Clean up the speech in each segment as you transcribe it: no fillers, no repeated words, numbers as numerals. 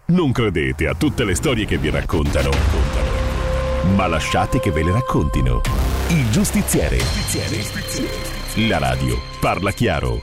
Non credete a tutte le storie che vi raccontano, ma lasciate che ve le raccontino. Il Giustiziere. La radio parla chiaro.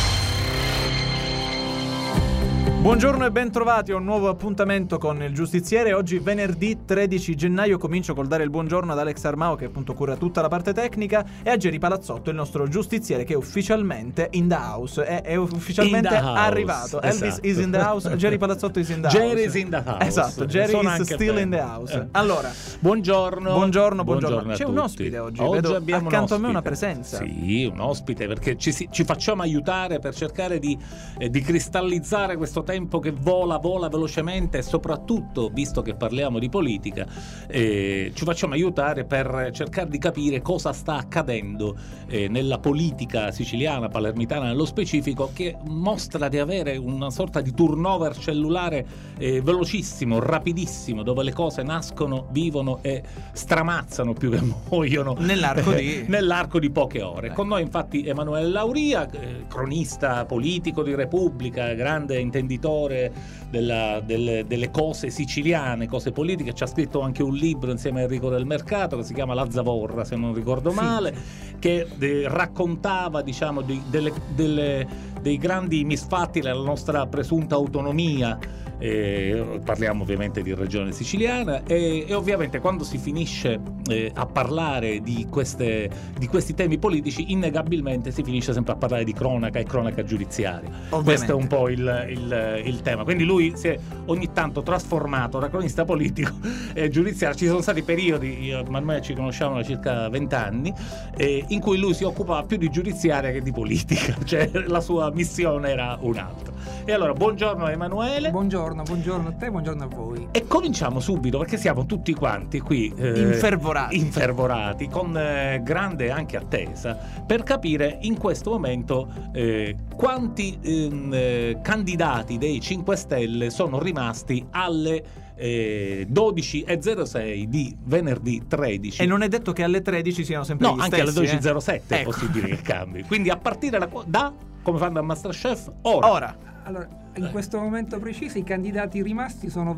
Buongiorno e ben trovati a un nuovo appuntamento con il Giustiziere. Oggi venerdì 13 gennaio comincio col dare il buongiorno ad Alex Armao, che appunto cura tutta la parte tecnica, e a Geri Palazzotto, il nostro giustiziere, che è ufficialmente in the house, è ufficialmente arrivato. Esatto. Elvis is in the house, Geri Palazzotto is in the house. Jerry is in the house. Esatto, Jerry is still in the house. Allora, buongiorno. C'è un ospite oggi vedo abbiamo accanto un a me una ospite. presenza. Sì, un ospite, perché ci facciamo aiutare per cercare di cristallizzare questo tempo che vola velocemente, e soprattutto, visto che parliamo di politica, ci facciamo aiutare per cercare di capire cosa sta accadendo nella politica siciliana, palermitana nello specifico, che mostra di avere una sorta di turnover cellulare velocissimo, rapidissimo, dove le cose nascono, vivono e stramazzano più che muoiono nell'arco di poche ore. Con noi infatti Emanuele Lauria, cronista politico di Repubblica, grande intenditore delle cose siciliane, cose politiche. Ci ha scritto anche un libro insieme a Enrico Del Mercato che si chiama La Zavorra, se non ricordo male, che raccontava, diciamo, dei grandi misfatti della nostra presunta autonomia. Parliamo ovviamente di regione siciliana e ovviamente quando si finisce a parlare di questi temi politici, innegabilmente si finisce sempre a parlare di cronaca e cronaca giudiziaria. Questo è un po' il tema. Quindi lui si è ogni tanto trasformato da cronista politico e giudiziario. Ci sono stati periodi, io e Manuel ci conosciamo da circa 20 anni, in cui lui si occupava più di giudiziaria che di politica, cioè la sua missione era un'altra. E allora, buongiorno Emanuele. Buongiorno a te, buongiorno a voi. E cominciamo subito, perché siamo tutti quanti qui infervorati con grande anche attesa per capire in questo momento quanti candidati dei 5 Stelle sono rimasti alle 12.06 di venerdì 13. E non è detto che alle 13 siano sempre gli anche stessi, alle 12.07 è ecco. possibile che cambi. Quindi a partire da come fanno a Masterchef, ora. Allora, in questo momento preciso i candidati rimasti sono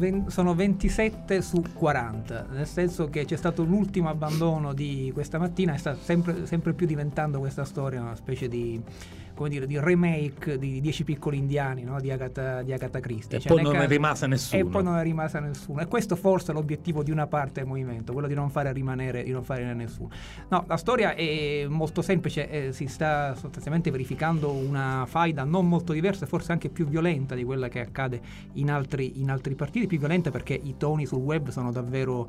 27 su 40, nel senso che c'è stato l'ultimo abbandono di questa mattina, e sta sempre più diventando questa storia una specie di, come dire, di remake di 10 piccoli indiani, no? di Agatha Christie. E poi non è rimasta nessuno. E questo forse è l'obiettivo di una parte del movimento, quello di non fare rimanere nessuno. No, la storia è molto semplice, si sta sostanzialmente verificando una faida non molto diversa, forse anche più violenta di quella che accade in altri partiti, più violenta perché i toni sul web sono davvero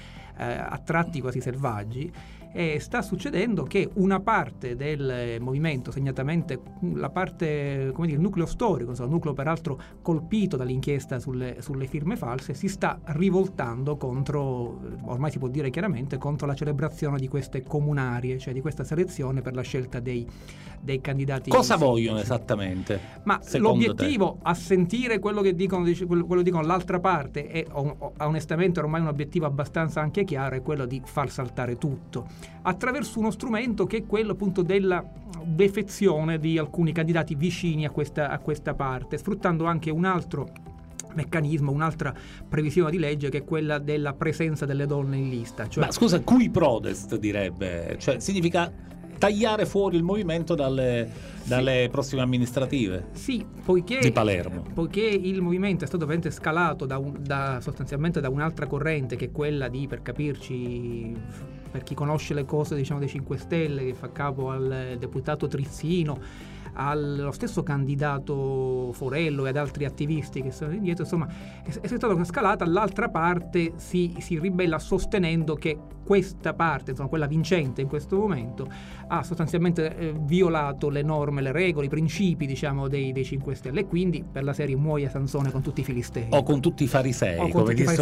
a tratti quasi selvaggi. E sta succedendo che una parte del movimento, segnatamente la parte, come dire, il nucleo storico, il nucleo peraltro colpito dall'inchiesta sulle firme false, si sta rivoltando contro, ormai si può dire chiaramente, contro la celebrazione di queste comunarie, cioè di questa selezione per la scelta dei candidati. Cosa vogliono esattamente? Ma l'obiettivo, a sentire quello che dicono l'altra parte, è onestamente ormai un obiettivo abbastanza anche chiaro, è quello di far saltare tutto attraverso uno strumento che è quello appunto della defezione di alcuni candidati vicini a questa parte, sfruttando anche un altro meccanismo, un'altra previsione di legge, che è quella della presenza delle donne in lista. Cioè, ma scusa, cui prodest direbbe? Cioè significa tagliare fuori il movimento dalle prossime amministrative di Palermo. Poiché il movimento è stato veramente scalato sostanzialmente da un'altra corrente, che è quella di, per capirci, per chi conosce le cose, diciamo, dei 5 Stelle, che fa capo al deputato Trizzino, allo stesso candidato Forello e ad altri attivisti che sono indietro, insomma è stata una scalata. L'altra parte si ribella sostenendo che questa parte, insomma quella vincente in questo momento, ha sostanzialmente violato le norme, le regole, i principi, diciamo, dei 5 Stelle, e quindi per la serie muoia Sansone con tutti i filistei o con tutti i farisei, come disse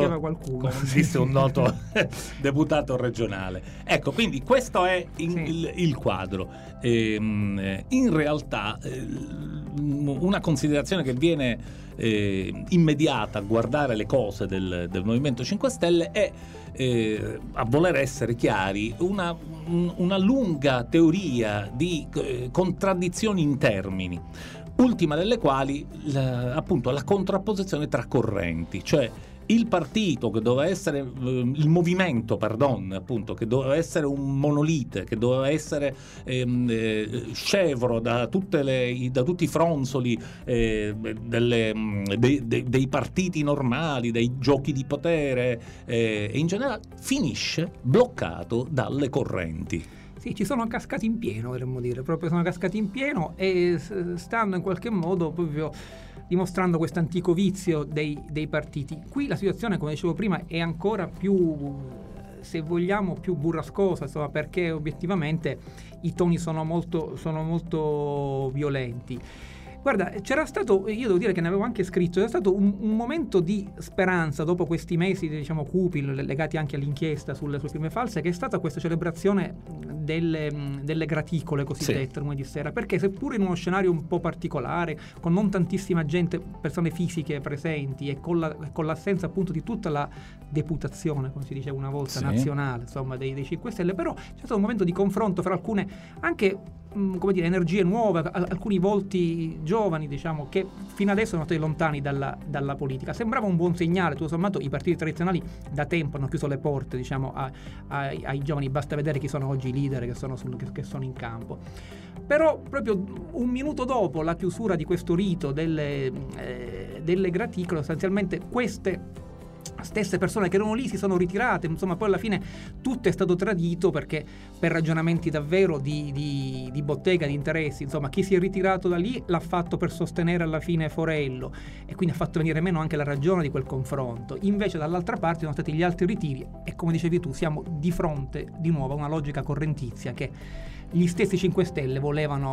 un noto deputato regionale. Ecco, quindi questo è il quadro. In realtà una considerazione che viene immediata a guardare le cose del Movimento 5 Stelle è, a voler essere chiari, una lunga teoria di contraddizioni in termini. ultima delle quali appunto la contrapposizione tra correnti, cioè il partito che doveva essere il movimento, appunto, che doveva essere un monolite, che doveva essere scevro da tutti i fronzoli dei partiti normali, dei giochi di potere, e in generale finisce bloccato dalle correnti. Sì, ci sono cascati in pieno, dovremmo dire, proprio sono cascati in pieno e stanno in qualche modo proprio dimostrando questo antico vizio dei partiti. Qui la situazione, come dicevo prima, è ancora più, se vogliamo, più burrascosa, insomma, perché obiettivamente i toni sono molto violenti. Guarda, c'era stato, io devo dire che ne avevo anche scritto, c'era stato un momento di speranza dopo questi mesi, diciamo, cupi, legati anche all'inchiesta sulle prime false, che è stata questa celebrazione delle graticole cosiddette, come di sera, perché seppur in uno scenario un po' particolare, con non tantissima gente, persone fisiche presenti e con l'assenza appunto di tutta la deputazione, come si diceva una volta, nazionale, insomma, dei 5 Stelle, però c'è stato un momento di confronto fra alcune anche come dire, energie nuove, alcuni volti giovani, diciamo, che fino adesso sono stati lontani dalla politica. Sembrava un buon segnale, tutto sommato i partiti tradizionali da tempo hanno chiuso le porte, diciamo, ai giovani, basta vedere chi sono oggi i leader che sono in campo. Però proprio un minuto dopo la chiusura di questo rito delle graticole, sostanzialmente queste stesse persone che erano lì si sono ritirate, insomma poi alla fine tutto è stato tradito, perché per ragionamenti davvero di bottega, di interessi, insomma chi si è ritirato da lì l'ha fatto per sostenere alla fine Forello e quindi ha fatto venire meno anche la ragione di quel confronto. Invece dall'altra parte sono stati gli altri ritiri e, come dicevi tu, siamo di fronte di nuovo a una logica correntizia che gli stessi 5 Stelle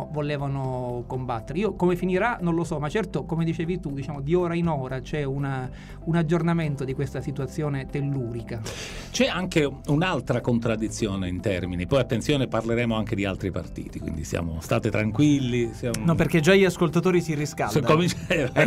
volevano combattere. Io come finirà non lo so, ma certo, come dicevi tu, diciamo, di ora in ora c'è un aggiornamento di questa situazione tellurica. C'è anche un'altra contraddizione in termini, poi attenzione, parleremo anche di altri partiti, quindi state tranquilli. No, perché già gli ascoltatori si riscaldano. Sì,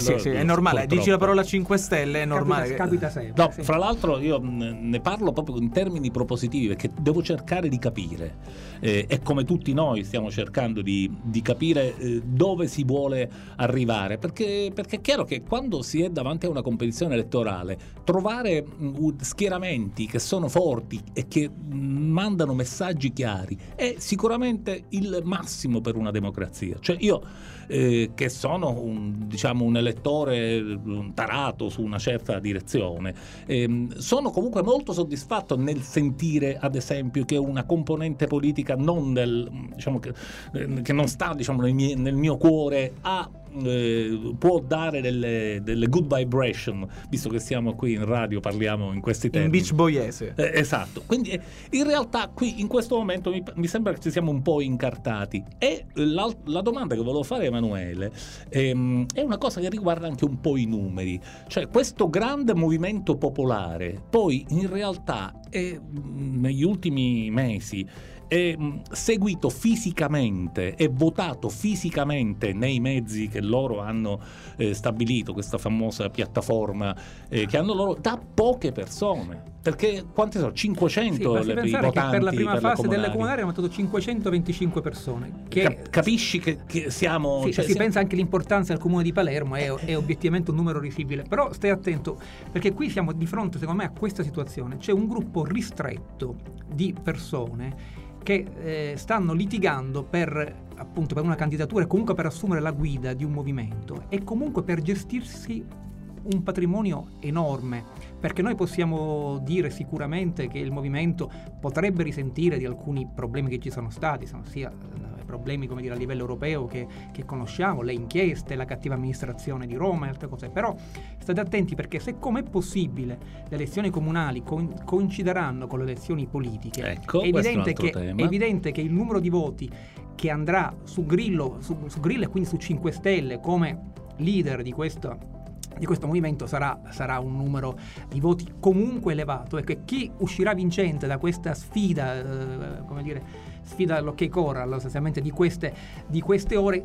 è normale, dici la parola 5 Stelle, è normale. Capita sempre. No, fra l'altro io ne parlo proprio in termini propositivi, perché devo cercare di capire, e come tutti noi stiamo cercando di capire dove si vuole arrivare, perché è chiaro che quando si è davanti a una competizione elettorale, trovare schieramenti che sono forti e che mandano messaggi chiari è sicuramente il massimo per una democrazia. Cioè io che sono un elettore tarato su una certa direzione, sono comunque molto soddisfatto nel sentire, ad esempio, che una componente politica non che non sta, diciamo, nel mio cuore può dare delle good vibration, visto che siamo qui in radio, parliamo in questi termini. In beach boyese. Esatto. Quindi in realtà qui in questo momento mi sembra che ci siamo un po' incartati. E la domanda che volevo fare a Emanuele è una cosa che riguarda anche un po' i numeri. Cioè, questo grande movimento popolare poi in realtà negli ultimi mesi è seguito fisicamente, è votato fisicamente nei mezzi che loro hanno stabilito, questa famosa piattaforma che hanno loro, da poche persone. Perché quanti sono? 500 i votanti che per la prima fase delle comunali hanno votato 525 persone. Capisci che siamo... Sì, si pensa anche all'importanza del comune di Palermo, è obiettivamente un numero risibile. Però stai attento, perché qui siamo di fronte, secondo me, a questa situazione. C'è un gruppo ristretto di persone che stanno litigando per una candidatura e comunque per assumere la guida di un movimento e comunque per gestirsi un patrimonio enorme, perché noi possiamo dire sicuramente che il movimento potrebbe risentire di alcuni problemi che ci sono stati, sono sia problemi, come dire, a livello europeo che conosciamo, le inchieste, la cattiva amministrazione di Roma e altre cose, però state attenti, perché se, come è possibile, le elezioni comunali coincideranno con le elezioni politiche, ecco, è evidente che il numero di voti che andrà su Grillo e quindi su 5 Stelle come leader di questo movimento sarà un numero di voti comunque elevato, e che chi uscirà vincente da questa sfida, sfida all'Ok Corral, sostanzialmente di queste ore,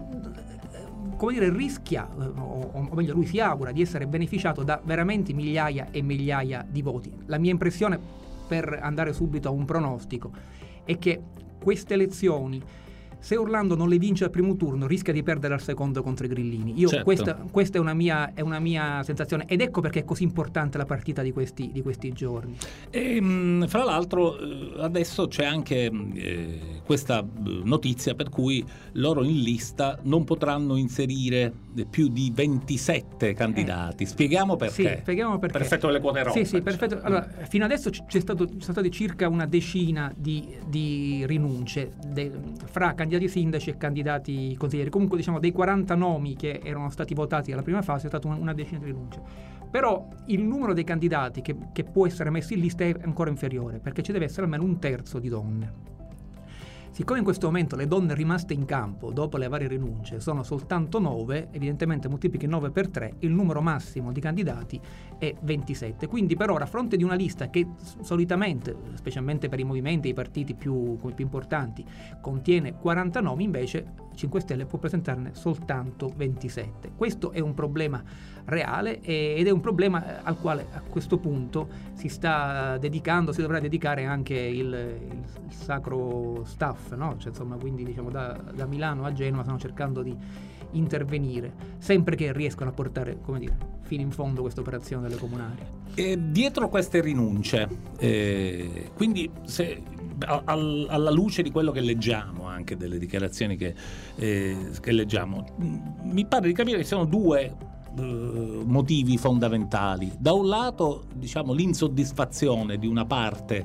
rischia, o meglio lui si augura di essere beneficiato da veramente migliaia e migliaia di voti. La mia impressione, per andare subito a un pronostico, è che queste elezioni se Orlando non le vince al primo turno rischia di perdere al secondo contro i grillini. Certo. Questa è una mia sensazione, ed ecco perché è così importante la partita di questi giorni. E, fra l'altro adesso c'è anche questa notizia per cui loro in lista non potranno inserire più di 27 candidati. Spieghiamo perché. Sì, spieghiamo perché. Perfetto, le quote rosse. Sì, perfetto. Allora, fino adesso ci sono state circa una decina di rinunce fra candidati sindaci e candidati consiglieri. Comunque, diciamo, dei 40 nomi che erano stati votati alla prima fase è stata una decina di rinunce. Però il numero dei candidati che può essere messo in lista è ancora inferiore, perché ci deve essere almeno un terzo di donne. Siccome in questo momento le donne rimaste in campo dopo le varie rinunce sono soltanto 9, evidentemente moltiplichi 9 per 3, il numero massimo di candidati è 27. Quindi per ora, a fronte di una lista che solitamente, specialmente per i movimenti e i partiti più importanti, contiene 40 nomi, invece 5 Stelle può presentarne soltanto 27. Questo è un problema reale ed è un problema al quale a questo punto si dovrà dedicare anche il sacro staff, no? Cioè, insomma, quindi diciamo da Milano a Genova stanno cercando di intervenire, sempre che riescano a portare, come dire, fino in fondo questa operazione delle comunali. E dietro queste rinunce, quindi alla luce di quello che leggiamo, anche delle dichiarazioni che leggiamo, mi pare di capire che siano due motivi fondamentali. Da un lato, diciamo, l'insoddisfazione di una parte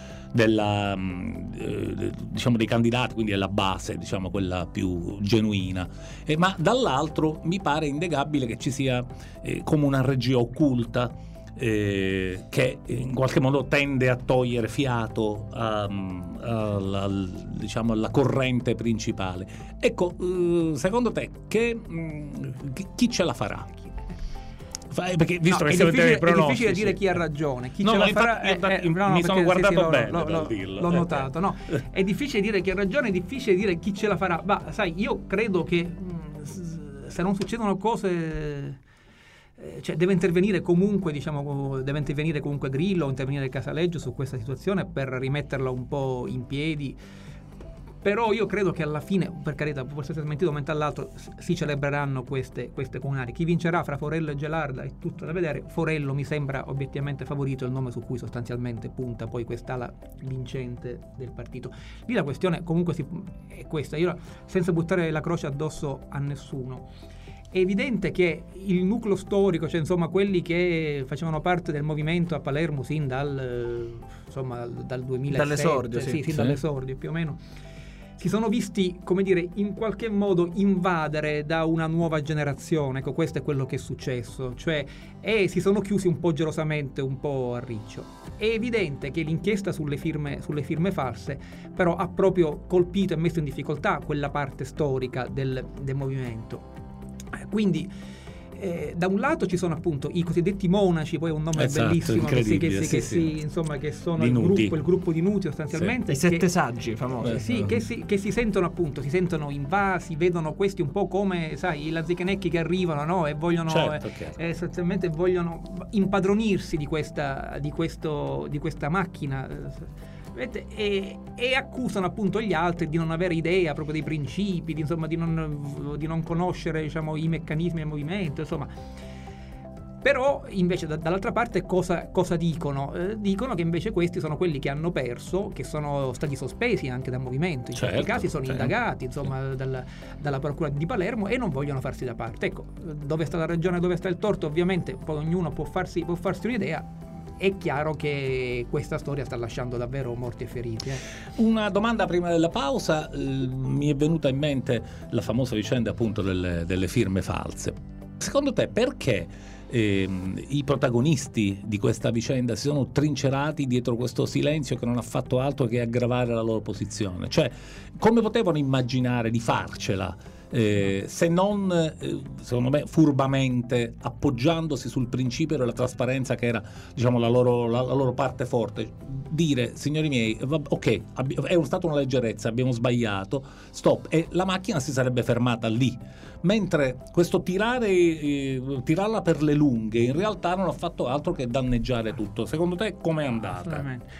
diciamo dei candidati, quindi della base, diciamo quella più genuina, ma dall'altro mi pare innegabile che ci sia come una regia occulta che in qualche modo tende a togliere fiato diciamo alla corrente principale. Ecco, secondo te chi ce la farà? Perché visto che siamo è difficile dire chi ha ragione, chi ce la farà. Mi sono guardato bene, l'ho notato. No, è difficile dire chi ha ragione, è difficile dire chi ce la farà. Ma sai, io credo che se non succedono cose, cioè deve intervenire comunque Grillo, intervenire Casaleggio su questa situazione per rimetterla un po' in piedi. Però io credo che alla fine, per carità, può essere smentito un momento all'altro, si celebreranno queste comunali. Chi vincerà fra Forello e Gelarda è tutto da vedere. Forello mi sembra obiettivamente favorito, il nome su cui sostanzialmente punta poi quest'ala vincente del partito. Lì la questione comunque è questa, io senza buttare la croce addosso a nessuno. È evidente che il nucleo storico, cioè insomma quelli che facevano parte del movimento a Palermo sin dal 2007, dall'esordio, dall'esordio più o meno, si sono visti, come dire, in qualche modo invadere da una nuova generazione. Ecco, questo è quello che è successo, cioè si sono chiusi un po' gelosamente, un po' a riccio. È evidente che l'inchiesta sulle firme false però ha proprio colpito e messo in difficoltà quella parte storica del movimento. Quindi da un lato ci sono appunto i cosiddetti monaci, poi è un nome bellissimo che sono il gruppo di Nuti sostanzialmente, i 7 saggi famosi, che si sentono invasi, vedono questi un po' come, sai, i lazzichenecchi che arrivano, no? E vogliono sostanzialmente vogliono impadronirsi di questa macchina, e accusano appunto gli altri di non avere idea proprio dei principi, di non conoscere, diciamo, i meccanismi del movimento, insomma. Però invece dall'altra parte cosa dicono? Dicono che invece questi sono quelli che hanno perso, che sono stati sospesi anche dal movimento, in certi casi sono indagati, insomma, dalla procura di Palermo, e non vogliono farsi da parte. Ecco, dove sta la ragione, dove sta il torto, ovviamente poi ognuno può farsi un'idea. È chiaro che questa storia sta lasciando davvero morti e feriti. Una domanda prima della pausa, mi è venuta in mente la famosa vicenda appunto delle firme false. Secondo te perché i protagonisti di questa vicenda si sono trincerati dietro questo silenzio che non ha fatto altro che aggravare la loro posizione? Cioè, come potevano immaginare di farcela? Se non, secondo me, furbamente, appoggiandosi sul principio della trasparenza, che era, diciamo, la loro parte forte, dire: signori miei, ok, è stata una leggerezza, abbiamo sbagliato, stop, e la macchina si sarebbe fermata lì. Mentre questo tirarla per le lunghe in realtà non ha fatto altro che danneggiare tutto. Secondo te com'è andata?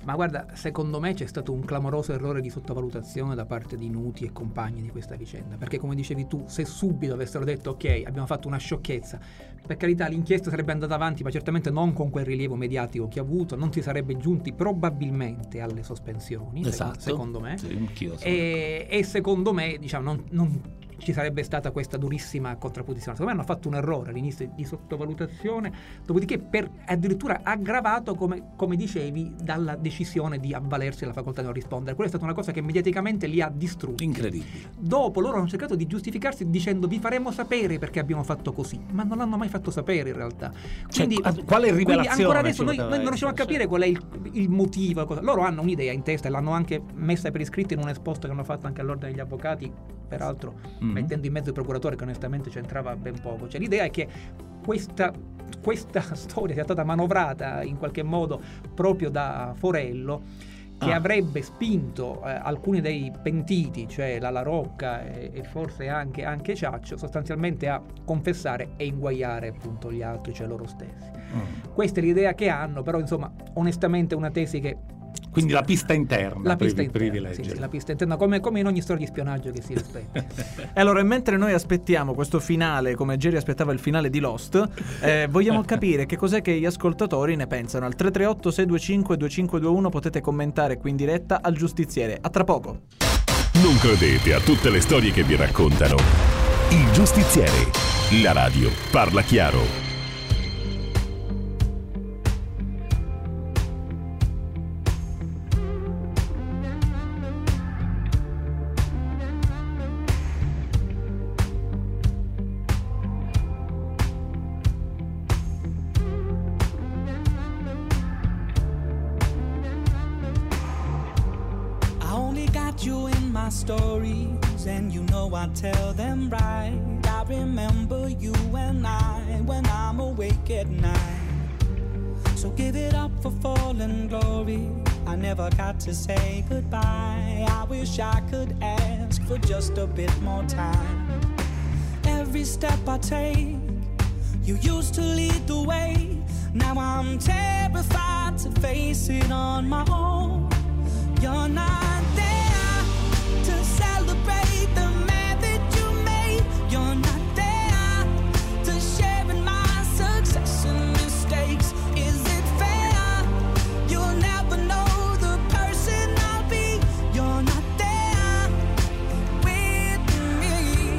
Ma guarda, secondo me c'è stato un clamoroso errore di sottovalutazione da parte di Nuti e compagni di questa vicenda, perché come dicevi tu, se subito avessero detto ok, abbiamo fatto una sciocchezza, per carità l'inchiesta sarebbe andata avanti, ma certamente non con quel rilievo mediatico che ha avuto, non si sarebbe giunti probabilmente alle sospensioni, esatto, secondo me. Sì, e secondo me, diciamo, non ci sarebbe stata questa durissima contrapposizione. Secondo me hanno fatto un errore all'inizio di sottovalutazione, dopodiché addirittura aggravato, come dicevi, dalla decisione di avvalersi della facoltà di non rispondere. Quella è stata una cosa che mediaticamente li ha distrutti. Incredibile. Dopo loro hanno cercato di giustificarsi dicendo vi faremo sapere perché abbiamo fatto così, ma non l'hanno mai fatto sapere in realtà. Quindi, quale rivelazione? Quindi ancora adesso noi non riusciamo a capire qual è il motivo. Loro hanno un'idea in testa e l'hanno anche messa per iscritto in un esposto che hanno fatto anche all'ordine degli avvocati, peraltro mettendo in mezzo il procuratore che onestamente c'entrava ben poco. Cioè l'idea è che questa storia sia stata manovrata in qualche modo proprio da Forello, che avrebbe spinto alcuni dei pentiti, cioè la Rocca e forse anche Ciaccio, sostanzialmente a confessare e inguaiare appunto gli altri, cioè loro stessi. Questa è l'idea che hanno, però insomma onestamente è una tesi che... Quindi la pista interna, sì, la pista interna, come in ogni storia di spionaggio che si rispetti. E allora, mentre noi aspettiamo questo finale, come Jerry aspettava il finale di Lost, vogliamo capire che cos'è che gli ascoltatori ne pensano. Al 338-625-2521 potete commentare qui in diretta al Giustiziere. A tra poco. Non credete a tutte le storie che vi raccontano. Il Giustiziere. La radio parla chiaro. Stories, and you know I tell them right. I remember you and I when I'm awake at night. So give it up for fallen glory. I never got to say goodbye. I wish I could ask for just a bit more time. Every step I take, you used to lead the way. Now I'm terrified to face it on my own. You're not there to celebrate the man that you made. You're not there to share in my success and mistakes. Is it fair? You'll never know the person I'll be. You're not there with me.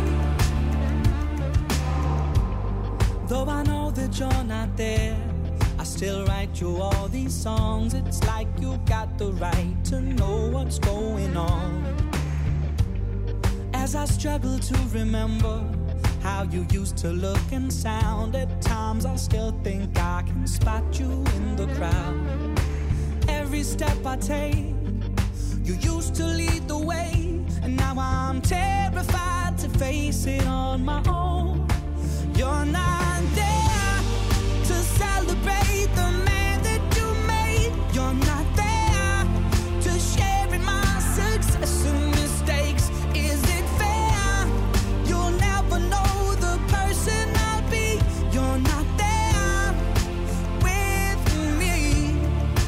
Though I know that you're not there, I still write you all these songs. It's like you got the right to know what's going on. As I struggle to remember how you used to look and sound, at times I still think I can spot you in the crowd. Every step I take, you used to lead the way, and now I'm terrified to face it on my own. You're not there to celebrate the man that you made. You're not there to share in my success and mistakes. Is it fair? You'll never know the person I'll be. You're not there with me.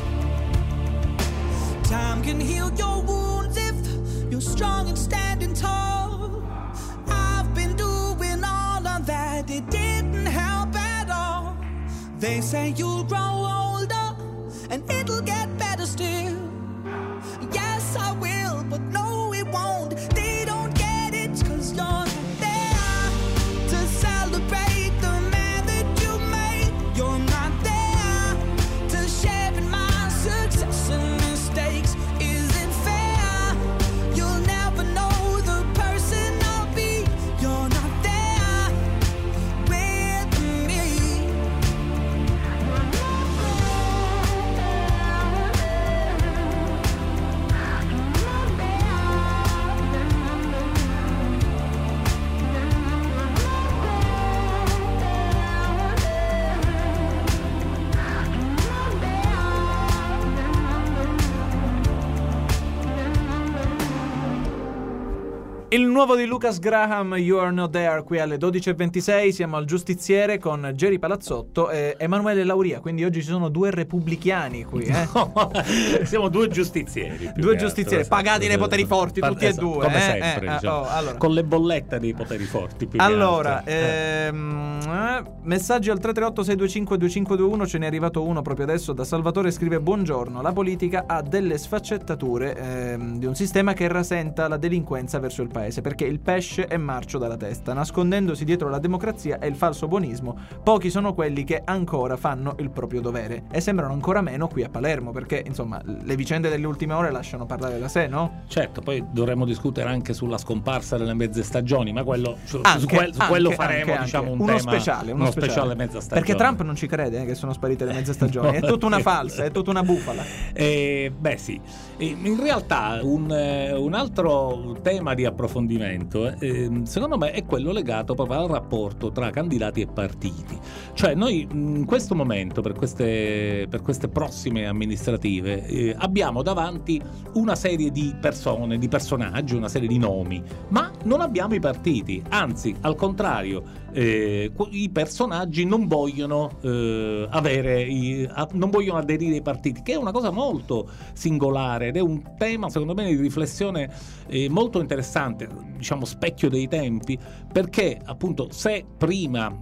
Time can heal your wounds if you're strong and standing tall. I've been doing all of that, it didn't help at all. They say you'll grow older and it'll get better still. Yes, I will, but no, it won't. They don't get it, 'cause you're not there to celebrate the man that you made. You're not there to share in my success and mistakes. Is it fair? You'll never know the person I'll be. You're not there with me. Il nuovo di Lucas Graham, You Are Not There, qui alle 12.26. Siamo al Giustiziere con Geri Palazzotto e Emanuele Lauria. Quindi oggi ci sono due repubblichiani qui, No, siamo due giustizieri. Due giustizieri, pagati dai poteri forti, tutti e due. Come sempre, diciamo. Allora. Con le bollette dei poteri forti. Allora, messaggi al 338-625-2521. Ce n'è arrivato uno proprio adesso da Salvatore, scrive: buongiorno, la politica ha delle sfaccettature di un sistema che rasenta la delinquenza verso il paese, perché il pesce è marcio dalla testa, nascondendosi dietro la democrazia e il falso buonismo. Pochi sono quelli che ancora fanno il proprio dovere, e sembrano ancora meno qui a Palermo, perché insomma le vicende delle ultime ore lasciano parlare da sé, no? Certo, poi dovremmo discutere anche sulla scomparsa delle mezze stagioni, ma quello su quello faremo diciamo un uno tema speciale, uno speciale mezza stagione, perché Trump non ci crede che sono sparite le mezze stagioni. È tutta una falsa, è tutta una bufala. Beh sì, in realtà un altro tema di approfondimento secondo me è quello legato proprio al rapporto tra candidati e partiti. Cioè noi in questo momento per queste prossime amministrative abbiamo davanti una serie di persone, di personaggi, una serie di nomi, ma non abbiamo i partiti, anzi al contrario i personaggi non vogliono non vogliono aderire ai partiti, che è una cosa molto singolare ed è un tema secondo me di riflessione molto interessante, diciamo specchio dei tempi, perché appunto se prima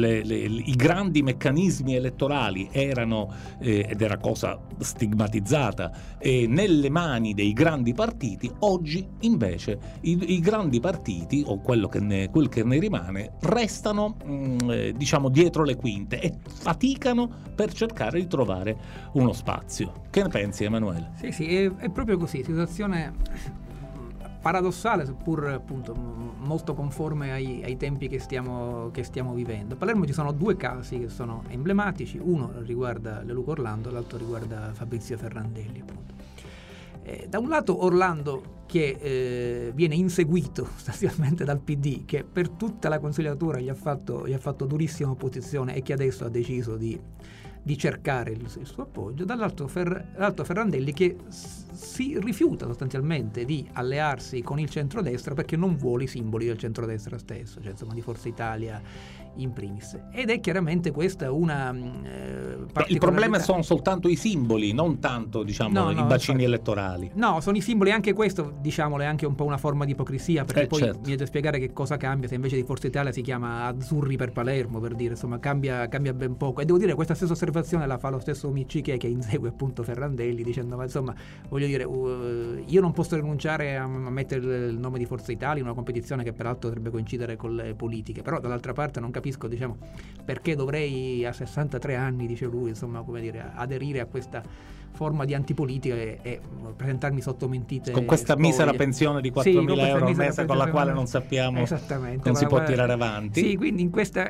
i grandi meccanismi elettorali erano ed era cosa stigmatizzata nelle mani dei grandi partiti, oggi invece i grandi partiti o quel che ne rimane restano diciamo dietro le quinte e faticano per cercare di trovare uno spazio. Che ne pensi, Emanuele? Sì, è proprio così, situazione paradossale, seppur appunto molto conforme ai tempi che stiamo vivendo. A Palermo ci sono due casi che sono emblematici: uno riguarda Leluca Orlando, l'altro riguarda Fabrizio Ferrandelli, appunto. Da un lato Orlando, che viene inseguito sostanzialmente dal PD, che per tutta la consigliatura gli ha fatto durissima opposizione e che adesso ha deciso di cercare il suo appoggio. Dall'altro Ferrandelli, che si rifiuta sostanzialmente di allearsi con il centrodestra perché non vuole i simboli del centrodestra stesso, cioè insomma di Forza Italia in primis. Ed è chiaramente questa una il problema sono soltanto i simboli, non tanto diciamo i bacini elettorali. No, sono i simboli, anche questo diciamolo è anche un po' una forma di ipocrisia, perché poi certo. Bisogna spiegare che cosa cambia se invece di Forza Italia si chiama Azzurri per Palermo, per dire, insomma cambia ben poco. E devo dire, questa stessa osservazione la fa lo stesso Micciche, che insegue appunto Ferrandelli, dicendo: ma insomma, voglio dire, io non posso rinunciare a mettere il nome di Forza Italia in una competizione che peraltro dovrebbe coincidere con le politiche, però dall'altra parte non capisco, diciamo, perché dovrei a 63 anni, dice lui, insomma, come dire, aderire a questa forma di antipolitica e presentarmi sotto mentite con questa spoglie. Misera pensione di 4.000 euro al mese, con la quale non sappiamo, non si può tirare avanti. Sì, quindi in queste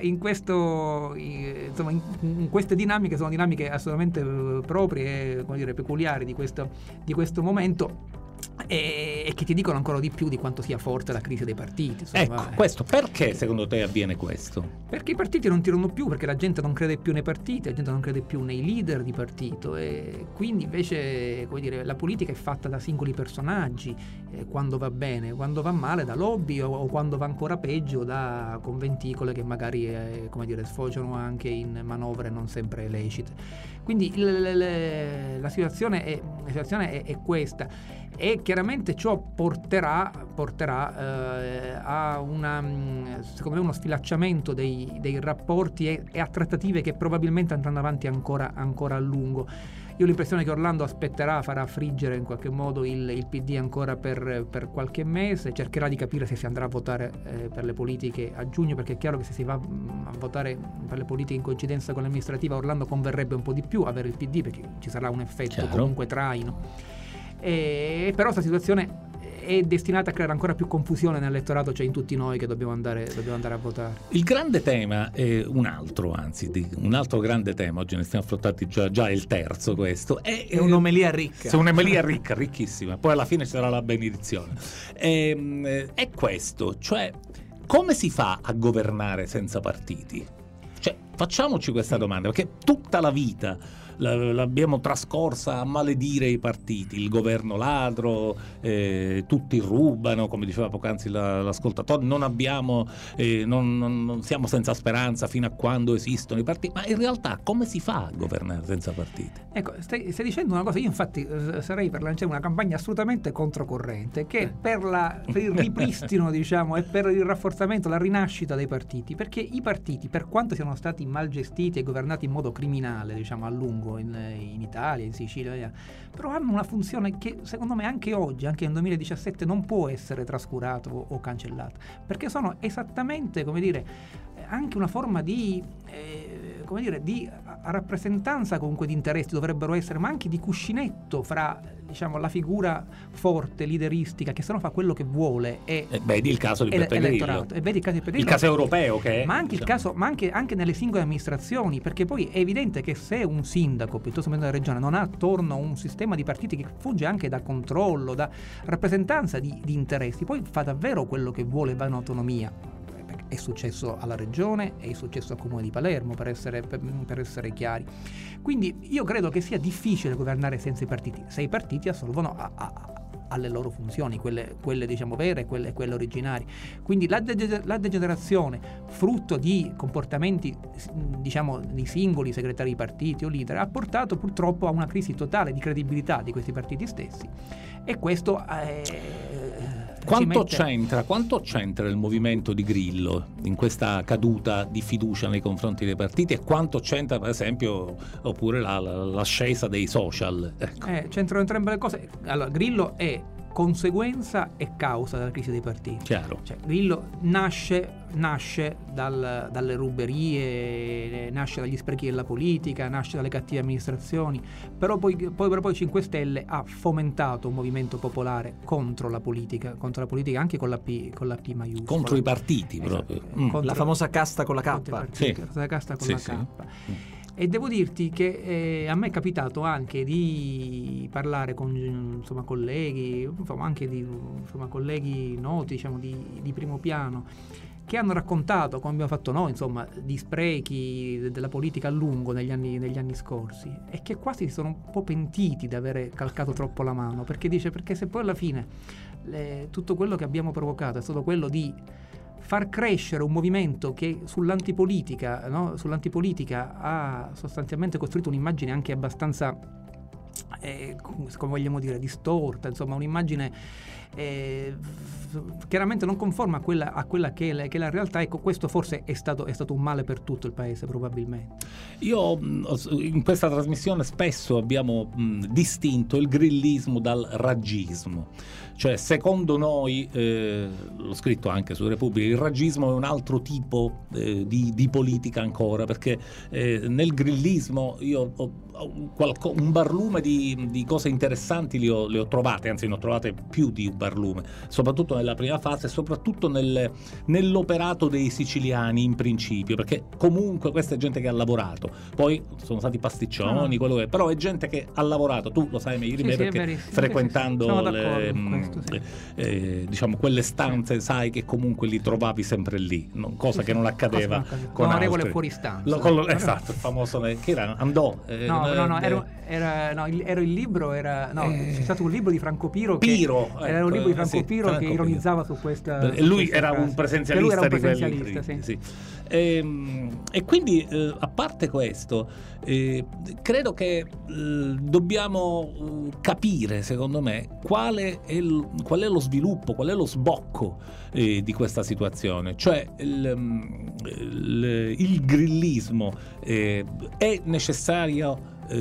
dinamiche sono dinamiche assolutamente proprie, come dire, peculiari di questo momento, e che ti dicono ancora di più di quanto sia forte la crisi dei partiti, insomma. Ecco, questo perché secondo te avviene questo? Perché i partiti non tirano più, perché la gente non crede più nei partiti, la gente non crede più nei leader di partito, e quindi invece, come dire, la politica è fatta da singoli personaggi, quando va bene, quando va male da lobby, o quando va ancora peggio da conventicole che magari come dire, sfociano anche in manovre non sempre lecite. Quindi la situazione è questa, e chiaramente ciò porterà a secondo me uno sfilacciamento dei rapporti e a trattative che probabilmente andranno avanti ancora a lungo. Io ho l'impressione che Orlando farà friggere in qualche modo il PD ancora per qualche mese, cercherà di capire se si andrà a votare per le politiche a giugno, perché è chiaro che se si va a votare per le politiche in coincidenza con l'amministrativa, Orlando converrebbe un po' di più avere il PD, perché ci sarà un effetto comunque traino. Però questa situazione è destinata a creare ancora più confusione nell'elettorato, cioè in tutti noi che dobbiamo andare a votare. Il grande tema è un altro grande tema, oggi ne stiamo affrontati già il terzo, questo è un'omelia ricca. È un'omelia ricca, ricchissima, poi alla fine ci sarà la benedizione. È questo, cioè come si fa a governare senza partiti? Cioè, Facciamoci questa domanda, perché tutta la vita l'abbiamo trascorsa a maledire i partiti, il governo ladro, tutti rubano, come diceva poc'anzi l'ascoltatore, non siamo senza speranza fino a quando esistono i partiti. Ma in realtà come si fa a governare senza partiti? Ecco, stai dicendo una cosa, io infatti sarei per lanciare una campagna assolutamente controcorrente, che per il ripristino diciamo e per il rafforzamento, la rinascita dei partiti, perché i partiti, per quanto siano stati mal gestiti e governati in modo criminale diciamo a lungo in Italia, in Sicilia, però hanno una funzione che secondo me anche oggi, anche nel 2017, non può essere trascurato o cancellato, perché sono esattamente, come dire, anche una forma di di rappresentanza comunque di interessi dovrebbero essere, ma anche di cuscinetto fra diciamo la figura forte, lideristica, che se no fa quello che vuole e vedi il caso di Beppe Grillo, vedi il caso di Beppe Grillo, il caso europeo che è, ma anche il caso, ma anche nelle singole amministrazioni, perché poi è evidente che se un sindaco piuttosto che una regione non ha attorno un sistema di partiti che funge anche da controllo, da rappresentanza di interessi, poi fa davvero quello che vuole, va in autonomia. È successo alla regione, è successo al comune di Palermo, per essere chiari. Quindi io credo che sia difficile governare senza i partiti, se i partiti assolvono alle loro funzioni, quelle diciamo vere e quelle originali. Quindi la degenerazione, frutto di comportamenti diciamo di singoli segretari di partiti o leader, ha portato purtroppo a una crisi totale di credibilità di questi partiti stessi, e questo Quanto c'entra il movimento di Grillo in questa caduta di fiducia nei confronti dei partiti, e quanto c'entra per esempio oppure l'ascesa dei social? Ecco. C'entrano entrambe le cose. Allora, Grillo è conseguenza e causa della crisi dei partiti. Chiaro. Cioè, Grillo nasce dalle ruberie, nasce dagli sprechi della politica, nasce dalle cattive amministrazioni, però poi 5 Stelle ha fomentato un movimento popolare contro la politica anche con la P maiuscola. Contro i partiti, proprio. La famosa casta con la K. La casta con la K. E devo dirti che a me è capitato anche di parlare con colleghi, anche di colleghi noti, diciamo, di primo piano, che hanno raccontato, come abbiamo fatto noi, di sprechi della politica a lungo negli anni scorsi, e che quasi si sono un po' pentiti di avere calcato troppo la mano, perché se poi alla fine tutto quello che abbiamo provocato è stato quello di far crescere un movimento che sull'antipolitica ha sostanzialmente costruito un'immagine anche abbastanza come vogliamo dire distorta, un'immagine chiaramente non conforma a quella che è la realtà. Ecco, questo forse è stato un male per tutto il paese, probabilmente. Io in questa trasmissione spesso abbiamo distinto il grillismo dal raggismo, cioè secondo noi, l'ho scritto anche su Repubblica, il raggismo è un altro tipo di politica ancora, perché nel grillismo io ho un barlume di cose interessanti le ho trovate, anzi ne ho trovate più di un barlume, soprattutto nella prima fase, soprattutto nell'operato dei siciliani in principio, perché comunque questa è gente che ha lavorato, poi sono stati pasticcioni, quello che è, però è gente che ha lavorato, tu lo sai meglio di me, perché frequentando diciamo quelle stanze sai che comunque li trovavi sempre lì, cosa che non accadeva con l'onorevole fuori stanza. Esatto, il famoso che era Andò. Era il libro, c'è stato un libro di Franco Piro, era un libro di Franco Piro che ironizzava su questa. Lui era un presenzialista di quelli. Sì. E quindi a parte questo, credo che dobbiamo capire, secondo me, qual è lo sviluppo, qual è lo sbocco di questa situazione. Cioè il grillismo è necessaria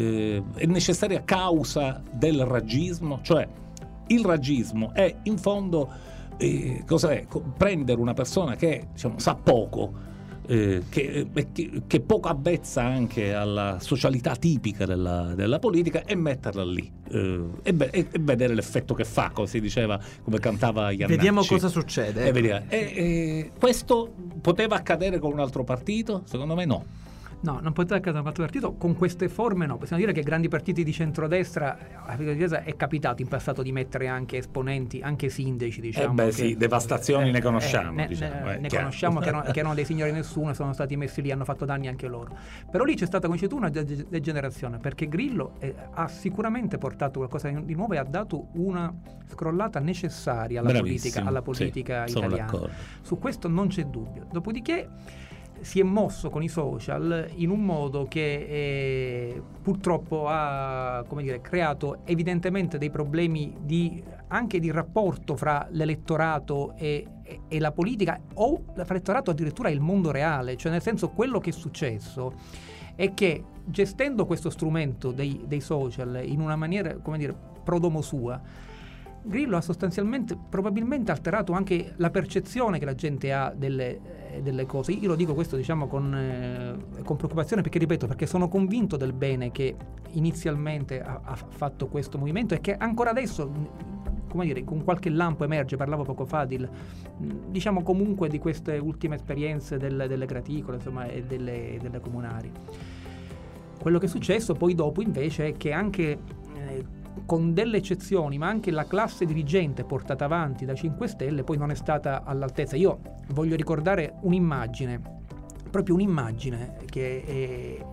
causa del raggismo, cioè il raggismo è in fondo cos'è? Prendere una persona che sa poco, che poco avvezza anche alla socialità tipica della politica, e metterla lì e vedere l'effetto che fa, come si diceva, come cantava Iannacci. Vediamo cosa succede. Questo poteva accadere con un altro partito? Secondo me no. No, non poteva accadere un altro partito con queste forme, no. Possiamo dire che grandi partiti di centrodestra è capitato in passato di mettere anche esponenti, anche sindaci, diciamo. Sì, devastazioni ne conosciamo. Ne conosciamo che erano dei signori nessuno, sono stati messi lì, hanno fatto danni anche loro. Però lì c'è stata, come dici tu, una degenerazione, perché Grillo ha sicuramente portato qualcosa di nuovo e ha dato una scrollata necessaria alla politica sì, italiana. Su questo non c'è dubbio. Dopodiché si è mosso con i social in un modo che purtroppo ha, come dire, creato evidentemente dei problemi anche di rapporto fra l'elettorato e la politica, o fra l'elettorato addirittura e il mondo reale. Cioè, nel senso, quello che è successo è che, gestendo questo strumento dei social in una maniera, come dire, pro domo sua, Grillo ha sostanzialmente, probabilmente, alterato anche la percezione che la gente ha delle cose. Io lo dico questo, diciamo, con preoccupazione, perché, ripeto, perché sono convinto del bene che inizialmente ha fatto questo movimento e che ancora adesso, come dire, con qualche lampo emerge. Parlavo poco fa diciamo comunque di queste ultime esperienze delle graticole, insomma, e delle comunali. Quello che è successo poi dopo invece è che anche con delle eccezioni, ma anche la classe dirigente portata avanti da 5 Stelle poi non è stata all'altezza. Io voglio ricordare proprio un'immagine che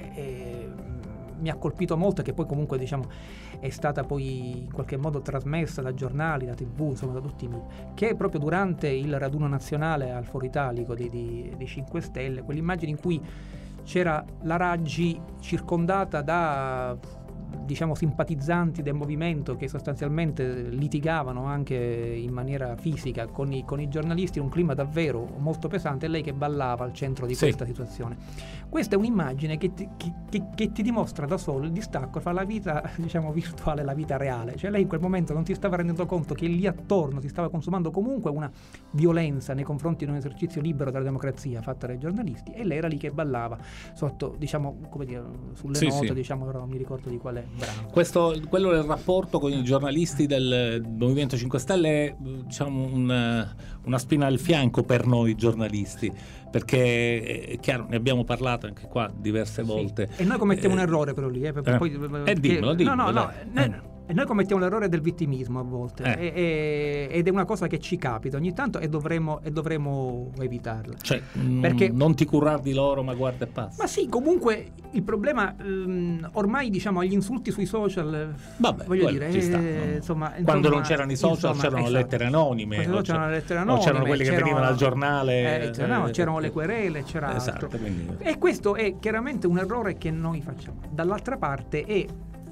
mi ha colpito molto, e che poi comunque, diciamo, è stata poi in qualche modo trasmessa da giornali, da TV, insomma, da tutti, che è proprio durante il raduno nazionale al Foro Italico dei 5 Stelle, quell'immagine in cui c'era la Raggi circondata da, diciamo, simpatizzanti del movimento che sostanzialmente litigavano anche in maniera fisica con i giornalisti, in un clima davvero molto pesante, e lei che ballava al centro di questa situazione. Questa è un'immagine che ti dimostra da solo il distacco fra la vita, diciamo, virtuale e la vita reale. Cioè, lei in quel momento non si stava rendendo conto che lì attorno si stava consumando comunque una violenza nei confronti di un esercizio libero della democrazia fatta dai giornalisti, e lei era lì che ballava sotto, diciamo, come dire, sulle note, diciamo, ora non mi ricordo di quale brano. Quello del rapporto con i giornalisti del Movimento 5 Stelle è, diciamo, una spina al fianco per noi giornalisti, perché è chiaro, ne abbiamo parlato anche qua diverse volte. E noi commettiamo un errore però lì, dimmelo. E noi commettiamo l'errore del vittimismo a volte, ed è una cosa che ci capita ogni tanto, e dovremmo evitarla. Cioè, perché non ti curare di loro, ma guarda e passa. Ma sì, comunque il problema, ormai, diciamo, gli insulti sui social, voglio dire, ci sta, quando non c'erano i social, c'erano lettere anonime, c'erano quelli che venivano al giornale, c'erano le querele, c'era altro. E questo è chiaramente un errore che noi facciamo. Dall'altra parte è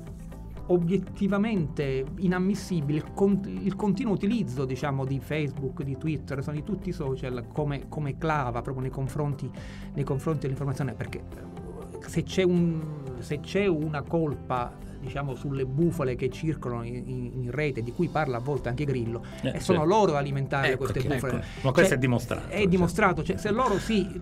obiettivamente inammissibile il continuo utilizzo, diciamo, di Facebook, di Twitter, sono di tutti i social come clava proprio nei confronti dell'informazione, perché se c'è una colpa, diciamo, sulle bufale che circolano in rete, di cui parla a volte anche Grillo, e sono loro ad alimentare queste bufale. Ma questo è dimostrato. È dimostrato, cioè, se loro si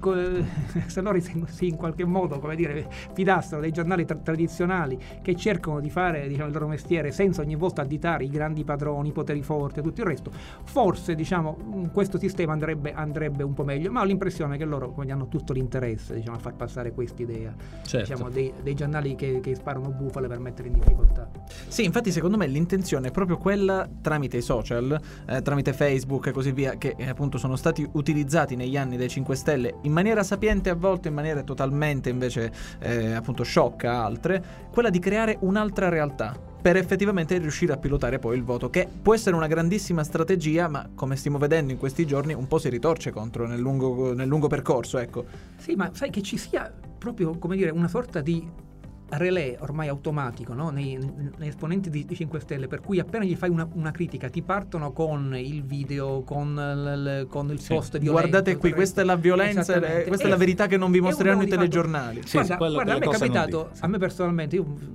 in qualche modo, come dire, fidassero dei giornali tradizionali che cercano di fare, diciamo, il loro mestiere senza ogni volta additare i grandi padroni, i poteri forti e tutto il resto, forse, diciamo, questo sistema andrebbe un po' meglio. Ma ho l'impressione che loro, come, hanno tutto l'interesse, diciamo, a far passare quest'idea, diciamo, dei giornali che sparano bufale per mettere in difficoltà. Sì, infatti secondo me l'intenzione è proprio quella, tramite i social, tramite Facebook e così via, che appunto sono stati utilizzati negli anni dai 5 Stelle in maniera sapiente, a volte in maniera totalmente invece appunto sciocca altre, quella di creare un'altra realtà per effettivamente riuscire a pilotare poi il voto, che può essere una grandissima strategia, ma come stiamo vedendo in questi giorni un po' si ritorce contro nel lungo percorso, ecco. Sì, ma sai che ci sia proprio, come dire, una sorta di relè ormai automatico, no? nei esponenti di 5 Stelle, per cui appena gli fai una critica ti partono con il video, con il post violento. Guardate qui, questa è la violenza, questa è la verità che non vi mostreranno i telegiornali. Guarda, a me è capitato, a me personalmente, io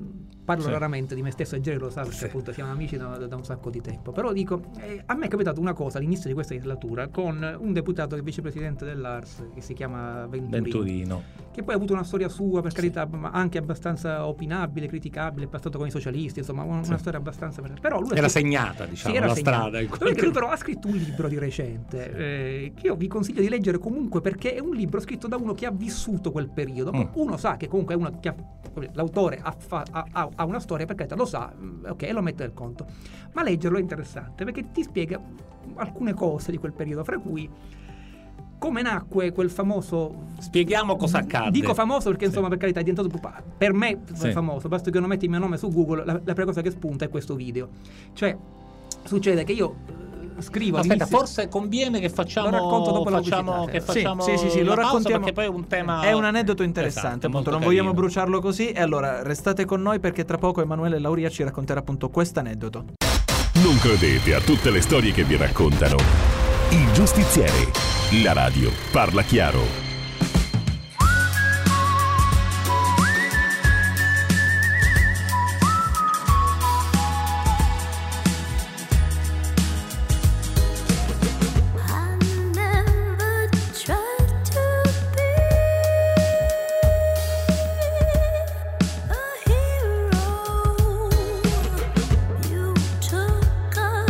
parlo raramente di me stesso e Jerry lo sa perché appunto siamo amici da un sacco di tempo, però dico, a me è capitato una cosa all'inizio di questa legislatura con un deputato che è vicepresidente dell'ARS che si chiama Venturino, che poi ha avuto una storia sua, per carità, ma anche abbastanza opinabile, criticabile, è passato con i socialisti, insomma una storia abbastanza, però lui era segnata, diciamo, era la segnata. strada Lui però ha scritto un libro di recente che io vi consiglio di leggere comunque, perché è un libro scritto da uno che ha vissuto quel periodo. Uno sa che comunque è uno che l'autore ha una storia, per carità, lo sa, ok, e lo mette nel conto, ma leggerlo è interessante perché ti spiega alcune cose di quel periodo, fra cui come nacque quel famoso, spieghiamo cosa accade, dico famoso perché insomma, per carità, è diventato per me famoso, basta che non metti il mio nome su Google, la prima cosa che spunta è questo video. Cioè succede che io scrivo, aspetta, forse conviene che facciamo, lo racconto dopo che facciamo sì, lo raccontiamo, perché poi è un tema, è un aneddoto interessante, appunto, non vogliamo bruciarlo così, e allora restate con noi perché tra poco Emanuele Lauria ci racconterà appunto questo aneddoto. Non credete a tutte le storie che vi raccontano. Il Giustiziere, la radio parla chiaro.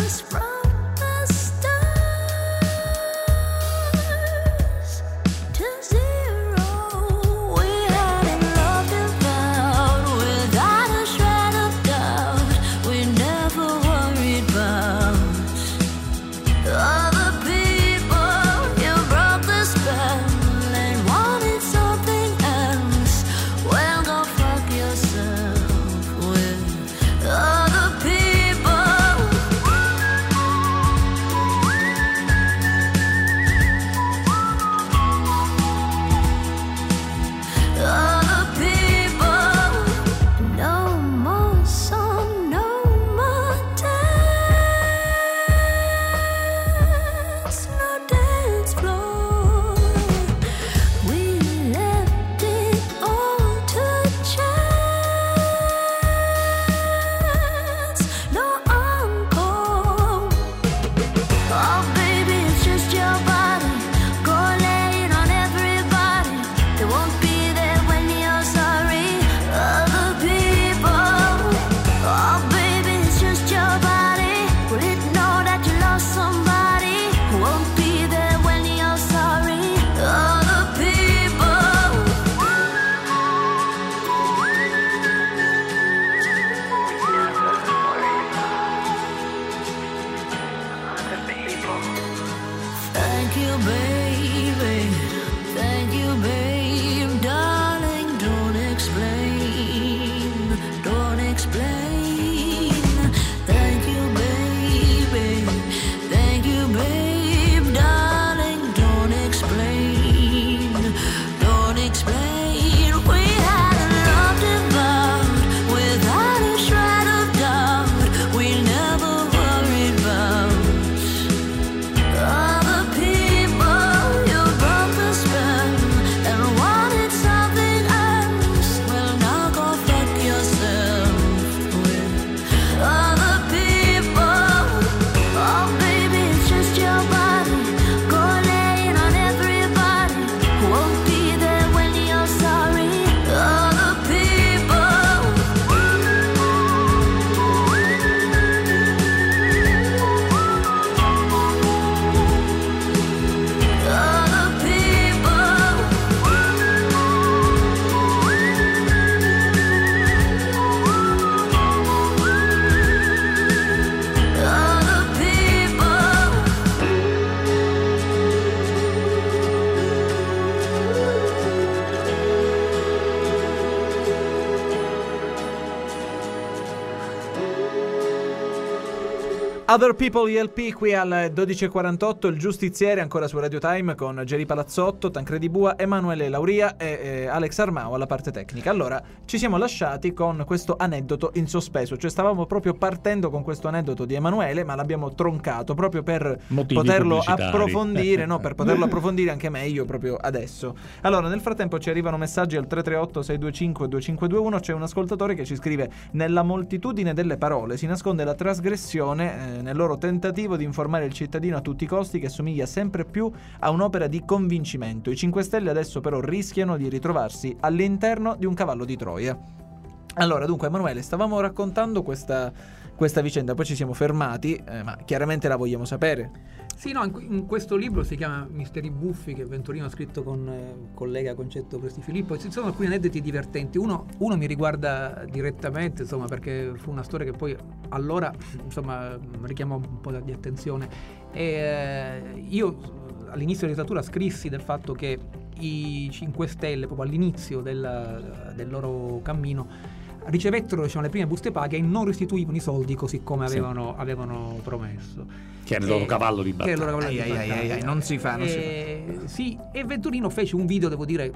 To Other People ELP qui al 12.48, il giustiziere ancora su Radio Time con Geri Palazzotto, Tancredi Bua, Emanuele Lauria e Alex Armao alla parte tecnica. Allora, ci siamo lasciati con questo aneddoto in sospeso, cioè stavamo proprio partendo con questo aneddoto di Emanuele, ma l'abbiamo troncato proprio per poterlo approfondire, no, per poterlo approfondire anche meglio proprio adesso. Allora, nel frattempo ci arrivano messaggi al 338-625-2521, c'è un ascoltatore che ci scrive: nella moltitudine delle parole si nasconde la trasgressione nel loro tentativo di informare il cittadino a tutti i costi, che somiglia sempre più a un'opera di convincimento. I 5 Stelle adesso però rischiano di ritrovarsi all'interno di un cavallo di Troia. Allora, dunque, Emanuele, stavamo raccontando questa vicenda, poi ci siamo fermati, ma chiaramente la vogliamo sapere. Sì, no, in questo libro si chiama Misteri Buffi, che Venturino ha scritto con il collega Concetto Presti Filippo. Ci sono alcuni aneddoti divertenti. Uno mi riguarda direttamente, insomma, perché fu una storia che poi allora, insomma, richiamò un po' di attenzione. Io all'inizio della letteratura scrissi del fatto che i 5 Stelle, proprio all'inizio del loro cammino, ricevettero, diciamo, le prime buste paga e non restituivano i soldi così come avevano promesso. Che era il loro cavallo di battaglia. Non si fa. Sì, e Venturino fece un video, devo dire,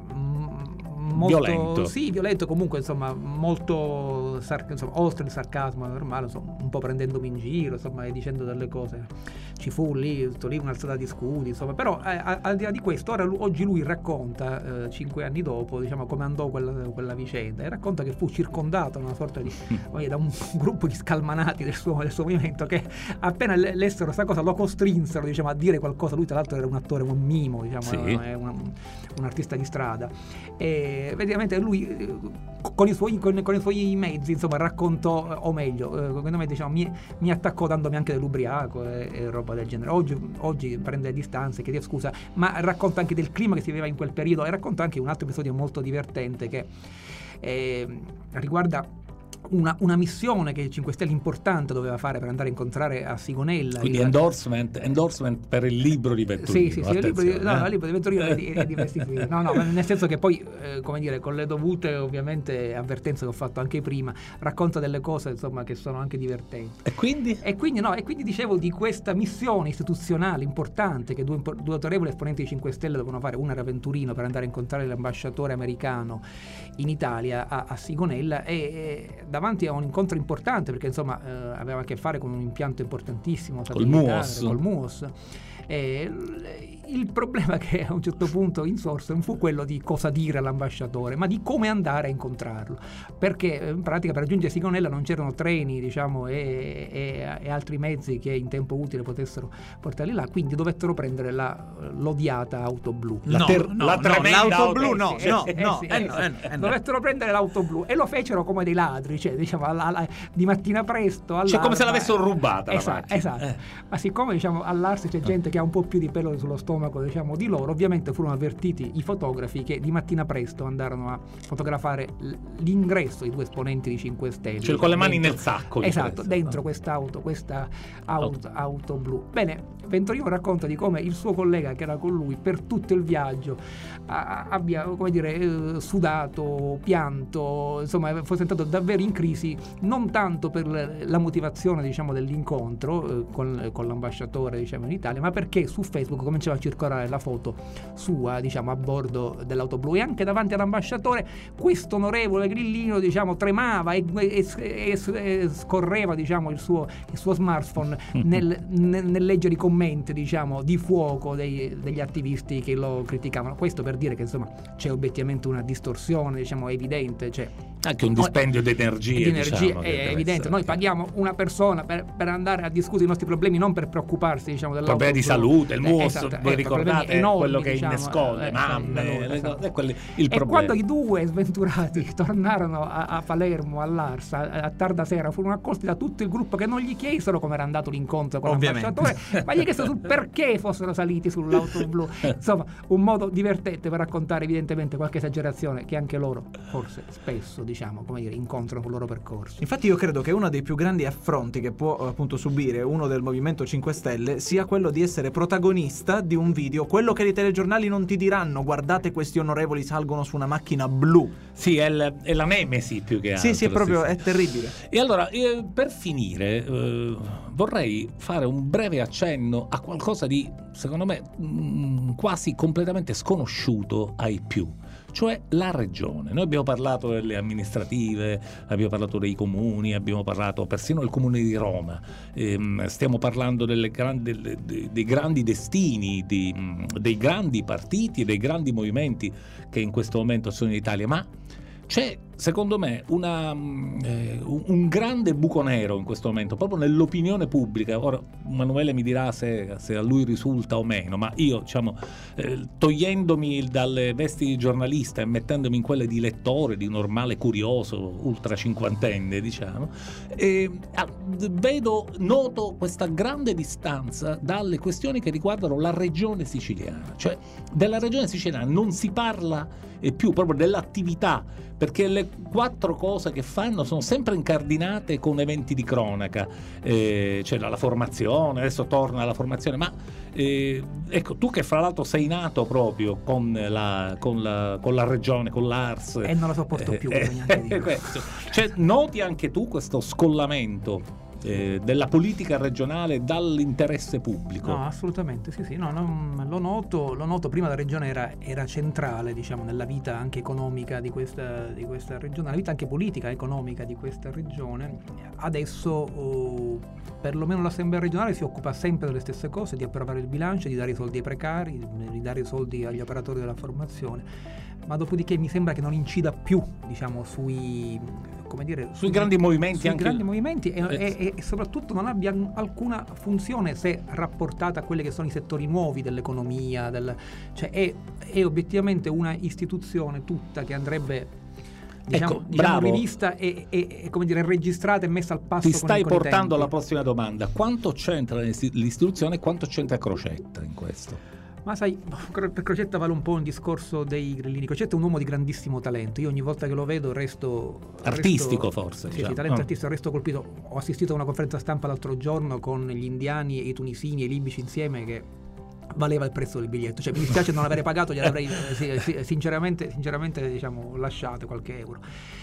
molto violento. Sì, violento, comunque, insomma, molto oltre il sarcasmo normale, insomma, un po' prendendomi in giro, insomma, e dicendo delle cose. Ci fu lì un'alzata di scudi, insomma, però al di là di questo, oggi lui racconta 5 anni dopo, diciamo, come andò quella vicenda, e racconta che fu circondato da una sorta di da un gruppo di scalmanati del suo movimento, che appena lessero questa cosa lo costrinsero, diciamo, a dire qualcosa. Lui tra l'altro era un attore, un mimo, diciamo, sì. un artista di strada, e praticamente lui con i suoi mezzi, insomma, raccontò, o meglio, secondo me, diciamo, mi attaccò dandomi anche dell'ubriaco e roba del genere. Oggi prende distanze, chiede scusa, ma racconta anche del clima che si viveva in quel periodo, e racconta anche un altro episodio molto divertente che riguarda una missione che il 5 Stelle importante doveva fare per andare a incontrare a Sigonella. Quindi endorsement per il libro di Venturino. Sì, il libro di Venturino è di questi qui. No, nel senso che poi, come dire, con le dovute, ovviamente, avvertenze che ho fatto anche prima, racconta delle cose, insomma, che sono anche divertenti. E quindi dicevo di questa missione istituzionale importante che due autorevoli esponenti dei 5 Stelle dovevano fare. Uno era Venturino, per andare a incontrare l'ambasciatore americano in Italia a Sigonella, e davanti a un incontro importante, perché, insomma, aveva a che fare con un impianto importantissimo col MUOS. Il problema che a un certo punto insorse non fu quello di cosa dire all'ambasciatore, ma di come andare a incontrarlo, perché in pratica per raggiungere Sigonella non c'erano treni, diciamo, e altri mezzi che in tempo utile potessero portarli là, quindi dovettero prendere l'odiata auto blu. L'auto blu no. Dovettero prendere l'auto blu, e lo fecero come dei ladri, cioè, diciamo, di mattina presto, cioè come se l'avessero rubata. Esatto. Ma siccome, diciamo, all'Arsi c'è gente che ha un po' più di pelo sullo stomaco, diciamo, di loro, ovviamente furono avvertiti i fotografi che di mattina presto andarono a fotografare l'ingresso di due esponenti di 5 Stelle, cioè con le mani nel sacco. Esatto, dentro questa auto blu. Bene, Venturino racconta di come il suo collega che era con lui per tutto il viaggio abbia, come dire, sudato, pianto, insomma, fosse entrato davvero in crisi, non tanto per la motivazione, diciamo, dell'incontro con l'ambasciatore, diciamo, in Italia, ma perché su Facebook cominciava a circolare la foto sua, diciamo, a bordo dell'auto blu, e anche davanti all'ambasciatore questo onorevole grillino, diciamo, tremava e scorreva, diciamo, il suo smartphone nel leggere i commenti, diciamo, di fuoco degli attivisti che lo criticavano. Questo per dire che, insomma, c'è obiettivamente una distorsione, diciamo, evidente, c'è anche un dispendio di energie, diciamo, è evidente. Noi paghiamo una persona per andare a discutere i nostri problemi, non per preoccuparsi, diciamo, del problemi di salute, il MUOS, esatto, voi ricordate enormi, quello che diciamo, innescò le mamme, esatto. il e problema. Quando i due sventurati tornarono a Palermo, all'Ars, a tarda sera, furono accolti da tutto il gruppo, che non gli chiesero come era andato l'incontro con l'ambasciatore, ma gli chiesero sul perché fossero saliti sull'auto blu. Insomma, un modo divertente per raccontare evidentemente qualche esagerazione che anche loro forse spesso, diciamo, come dire, incontrano il loro percorso. Infatti io credo che uno dei più grandi affronti che può appunto subire uno del Movimento 5 Stelle sia quello di essere protagonista di un video, quello che i telegiornali non ti diranno: guardate, questi onorevoli salgono su una macchina blu. Sì, è la nemesi più che altro. Sì, è proprio, è terribile. E allora, per finire, vorrei fare un breve accenno a qualcosa di, secondo me, quasi completamente sconosciuto ai più, cioè la regione. Noi abbiamo parlato delle amministrative, abbiamo parlato dei comuni, abbiamo parlato persino del comune di Roma, stiamo parlando dei grandi destini, dei grandi partiti, dei grandi movimenti che in questo momento sono in Italia, ma c'è secondo me un grande buco nero in questo momento proprio nell'opinione pubblica. Ora Emanuele mi dirà se a lui risulta o meno, ma io, diciamo, togliendomi dalle vesti di giornalista e mettendomi in quelle di lettore, di normale curioso ultra cinquantenne, diciamo, noto questa grande distanza dalle questioni che riguardano la regione siciliana. Cioè della regione siciliana non si parla più proprio dell'attività, perché le 4 cose che fanno sono sempre incardinate con eventi di cronaca, cioè la formazione, adesso torna alla formazione, ma ecco, tu che fra l'altro sei nato proprio con la regione, con l'ARS, e non la sopporto più, neanche dire. Cioè, noti anche tu questo scollamento della politica regionale dall'interesse pubblico? No, assolutamente, sì, no, lo noto. Prima la regione era centrale, diciamo, nella vita anche economica di questa regione, nella vita anche politica economica di questa regione. Adesso perlomeno l'Assemblea regionale si occupa sempre delle stesse cose, di approvare il bilancio, di dare i soldi ai precari, di dare i soldi agli operatori della formazione, ma dopodiché mi sembra che non incida più, diciamo, sui grandi movimenti, e soprattutto non abbia alcuna funzione se rapportata a quelli che sono i settori nuovi dell'economia, cioè è obiettivamente una istituzione tutta che andrebbe, diciamo, rivista e come dire, registrata e messa al passo. Ti stai portando alla prossima domanda: quanto c'entra l'istituzione e quanto c'entra Crocetta in questo? Ma sai, per Crocetta vale un po' un discorso dei grillini. Crocetta è un uomo di grandissimo talento. Io ogni volta che lo vedo resto forse. Sì, talento artistico, resto colpito. Ho assistito a una conferenza stampa l'altro giorno con gli indiani e i tunisini e i libici insieme che valeva il prezzo del biglietto. Cioè, mi dispiace non avere pagato, gliel'avrei sinceramente diciamo lasciato qualche euro.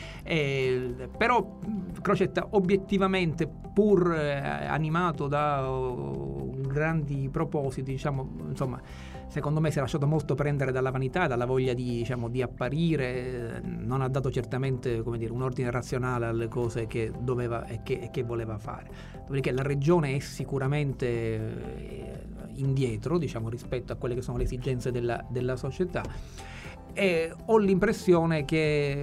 Però Crocetta obiettivamente, pur animato da grandi propositi, diciamo, insomma, secondo me si è lasciato molto prendere dalla vanità, dalla voglia di apparire, non ha dato certamente, come dire, un ordine razionale alle cose che doveva e che voleva fare. Dopodiché la regione è sicuramente indietro, diciamo, rispetto a quelle che sono le esigenze della società. E ho l'impressione che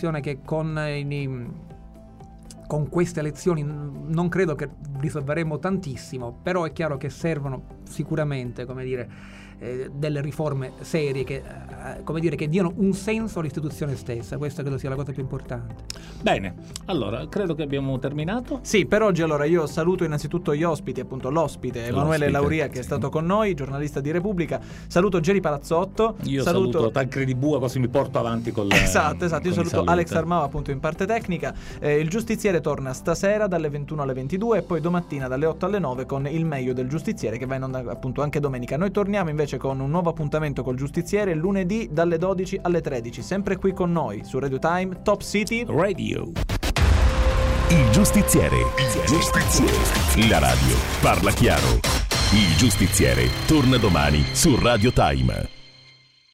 con queste elezioni non credo che risolveremo tantissimo, però è chiaro che servono sicuramente, come dire, delle riforme serie che diano un senso all'istituzione stessa. Questa credo sia la cosa più importante. Bene, allora credo che abbiamo terminato. Sì, per oggi allora io saluto innanzitutto gli ospiti, appunto l'ospite Emanuele Lauria, che è stato con noi, giornalista di Repubblica. Saluto Geri Palazzotto. Io saluto Tancredi Bua, così mi porto avanti con esatto. Io saluto Alex Armao, appunto, in parte tecnica. Il Giustiziere torna stasera dalle 21 alle 22 e poi domattina dalle 8 alle 9 con il meglio del Giustiziere, che va in onda appunto anche domenica. Noi torniamo invece con un nuovo appuntamento col Giustiziere lunedì dalle 12 alle 13, sempre qui con noi su Radio Time, Top City Radio. Il Giustiziere. La radio parla chiaro. Il Giustiziere torna domani su Radio Time.